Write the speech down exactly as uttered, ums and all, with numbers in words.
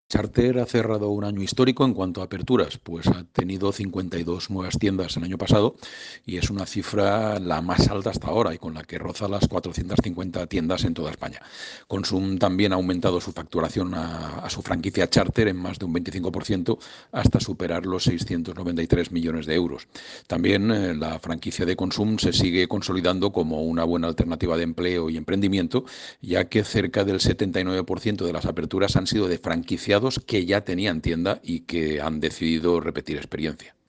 Charter ha cerrado un año histórico en cuanto a aperturas, pues ha tenido cincuenta y dos nuevas tiendas el año pasado y es una cifra la más alta hasta ahora y con la que roza las cuatrocientas cincuenta tiendas en toda España. Consum también ha aumentado su facturación a, a su franquicia Charter en más de un veinticinco por ciento hasta superar los seiscientos noventa y tres millones de euros. También eh, la franquicia de Consum se sigue consolidando como una buena alternativa de empleo y emprendimiento, ya que cerca del setenta y nueve por ciento de las aperturas han sido de franquiciados que ya tenían tienda y que han decidido repetir experiencia.